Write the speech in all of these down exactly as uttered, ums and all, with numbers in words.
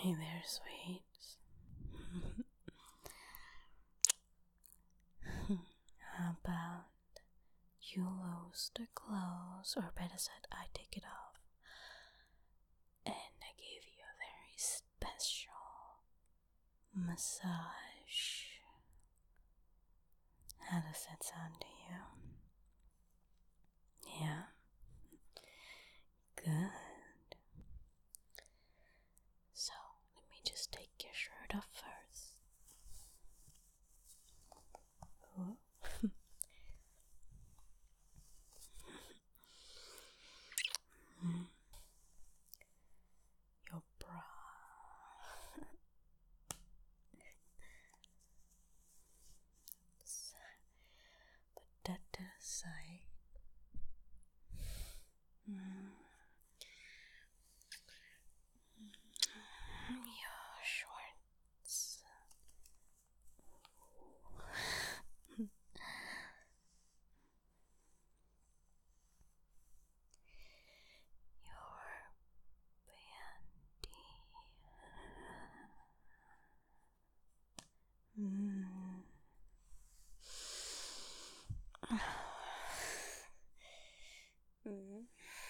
Hey there, sweets. How about you lose the clothes, or better said, I take it off, and I give you a very special massage. How does that sound to you? Yeah? Good. So, let me just take your shirt off first. Ooh. Mm. Your bra. Put that to the side. Mm. Your shorts. Your panty. Mm. Mm.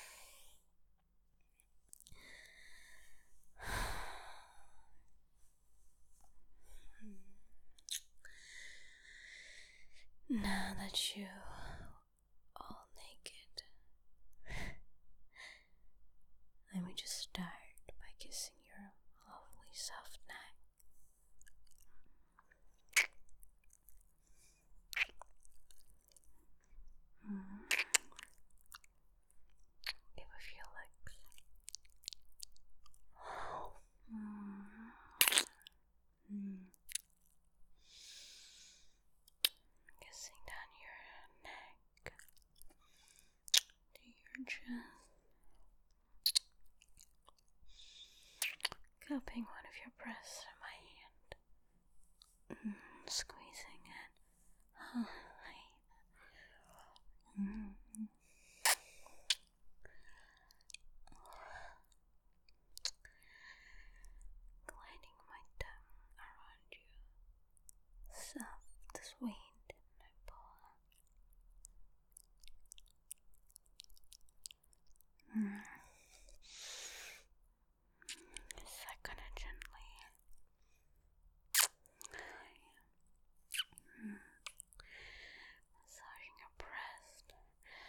Now that you all naked, let me just start by kissing your lovely soft neck. Mm. Give a few licks. Mm. Mm. Kissing down your neck to your chest. Cupping one of your breasts in my hand. Mm. Squeezing it. Oh, mm. Gliding my tongue around you. Soft, sweet nipple. Mm. Second it gently. Mm. Massaging your breast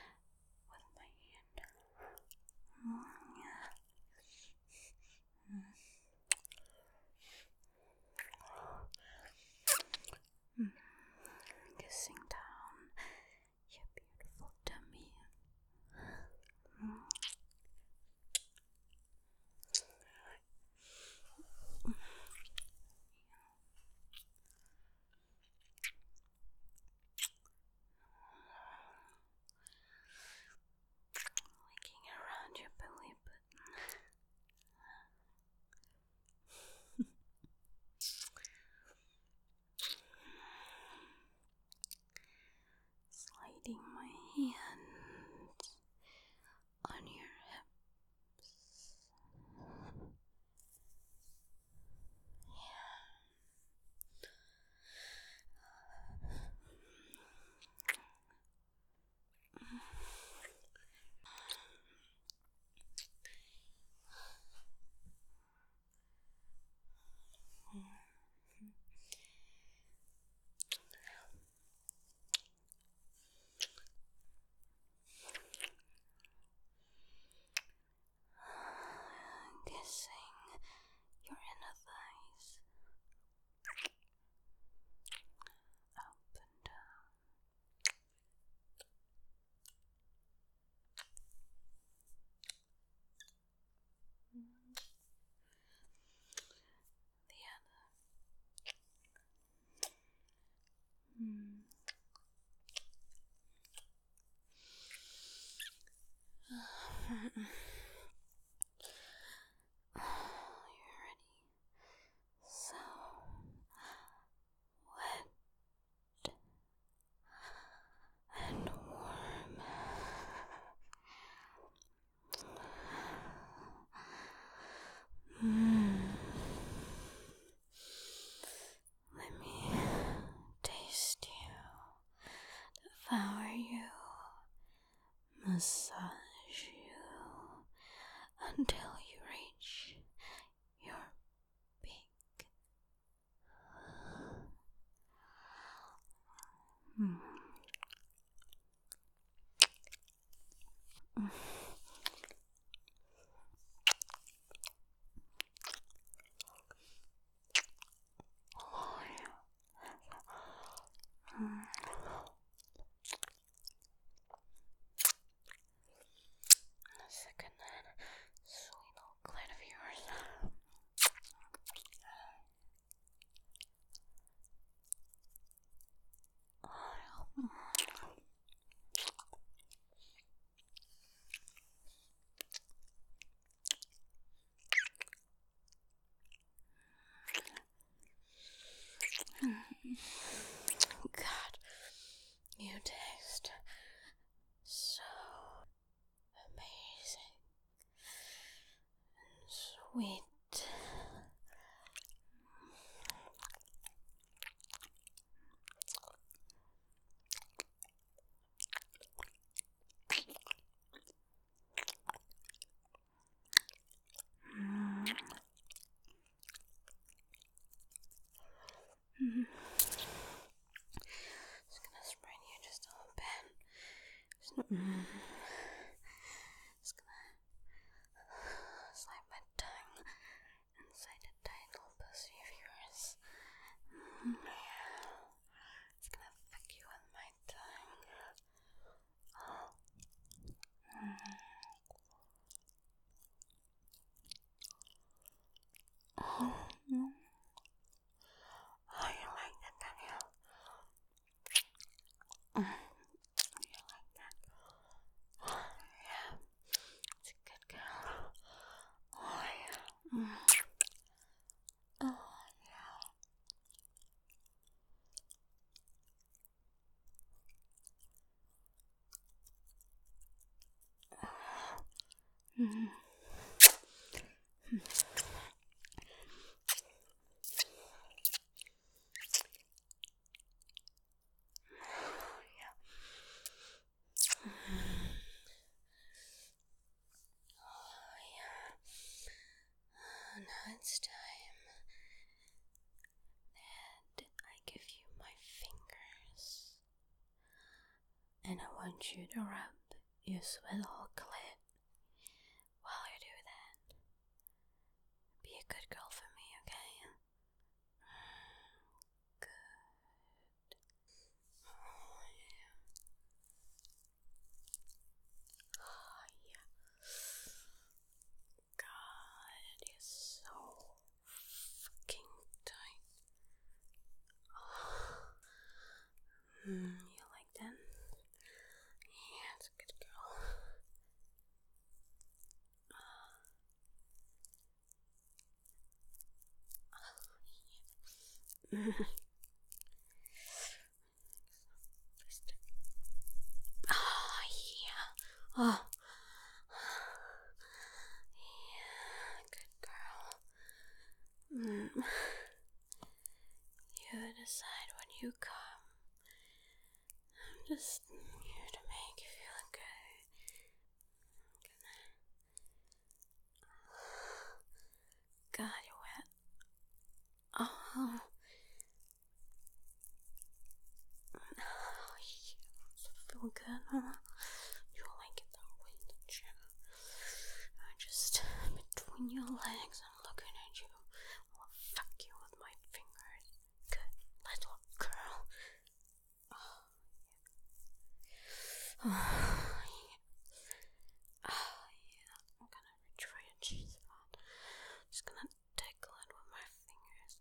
massage you until you reach your peak. Mm. Second that sweet little clit of yours. God, you taste so amazing and sweet. Mm. Mm. Just gonna sprain you just a little bit. Just, mm. Just gonna slide my tongue inside the tight little pussy of yours. Mm. Just gonna fuck you with my tongue. Mm. Oh. Oh, you like that, don't you? Mm. You like that? Oh, yeah. It's a good girl. Oh, yeah. Mm. Oh, yeah. Mm. Now it's time that I give you my fingers, and I want you to rub your sweat little clit while you do that. Be a good girl for me, okay? Good. Oh, yeah. Oh, yeah. God, you're so fucking tight. Oh. Mm, you like that? Yeah, it's a good girl. Oh, yeah. Oh, yeah. Oh. Yeah, good girl. Mm. You decide when you come. I'm just here to make you feel good. God, you're wet. Oh. Oh, yeah. Feel good, huh? You like it that way, don't you? I just, between your legs, I'm looking at you. I'll fuck you with my fingers. Good little girl. Oh, yeah. Oh, yeah. Oh, yeah. I'm gonna reach for your G spot. Just gonna tickle it with my fingers.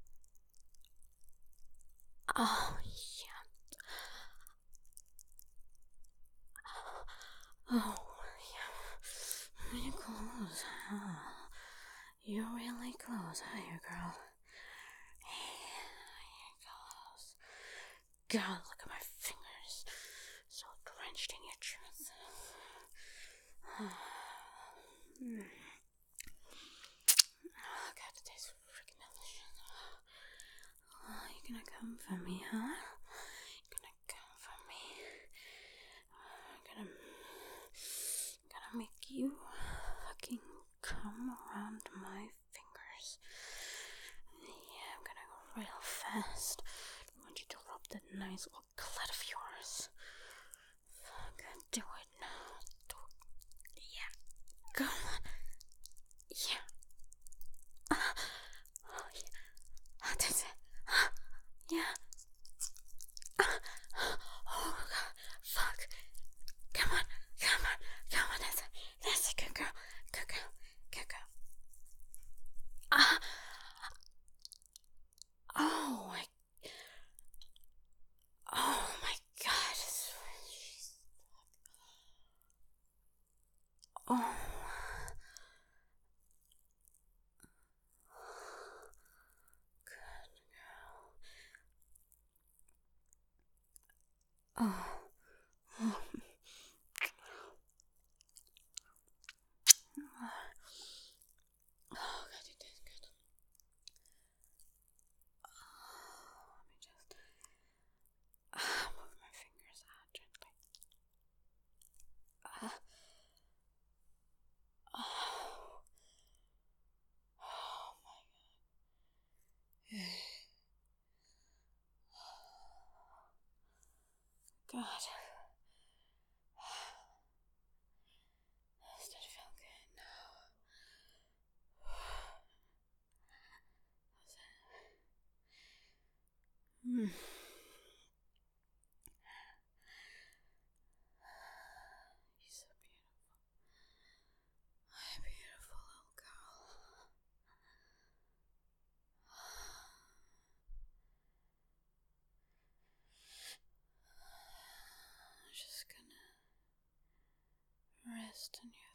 Oh, yeah. Oh, yeah. Really close, huh? You're really close, are you, girl? Yeah, you're close. God, look at my fingers. So drenched in your truth. Mm. Oh, God, it tastes freaking delicious. Oh, you gonna come for me, huh? You gonna come for me? I'm gonna chest. I want you to rub that nice little clit of yours. Fuck, do it now. Do it. Yeah. Come on. Yeah. Uh, oh, yeah. Oh, that's it. Uh, yeah. Uh, oh, God. Fuck. Come on. Come on. Come on. That's it. That's it. Good girl. Good girl. Good girl. Ah. Uh, oh, my. Oh, my God. Oh. Oh. Oh. Oh, God, you did good. Oh, let me just uh, move my fingers out gently. Uh, oh. Oh, my God. God. Does that feel good? No. Hmm. You're so beautiful. My beautiful little girl. I'm just gonna rest on your